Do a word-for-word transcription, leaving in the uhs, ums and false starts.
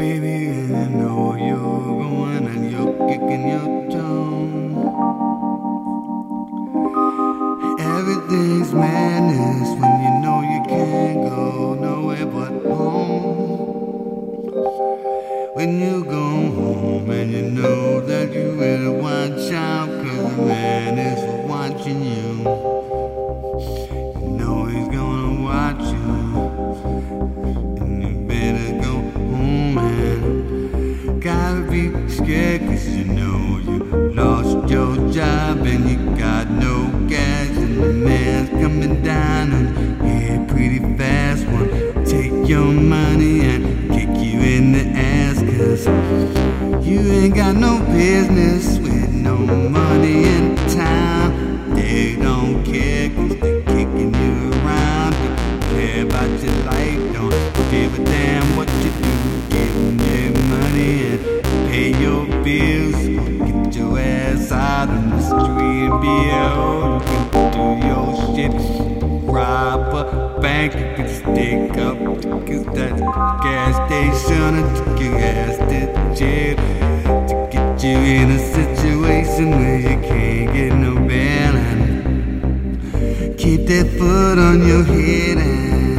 baby, and you know you're going and you're kicking your tongue. Everything's madness when you know you can't go nowhere but home. When you go home and you know that you better watch out, 'cause the man is watching you. You know he's gonna watch you, and you better go home, man. Gotta be scared 'cause you know you lost your job and you got no gas, and the man's coming down on your head pretty fast. Wanna take your money and kick you in the ass, 'cause you ain't got no business with no money in town. They don't care 'cause they're kicking you around. They don't care about your life, don't give a damn what you do. Give them your money and pay your bills. Get your ass out on the street and be a hoe. You can do your shit, rob a bank, you can stick up, 'cause that's gas station and take your ass to jail. To get you in a situation where you can't get no bail, and keep that foot on your head and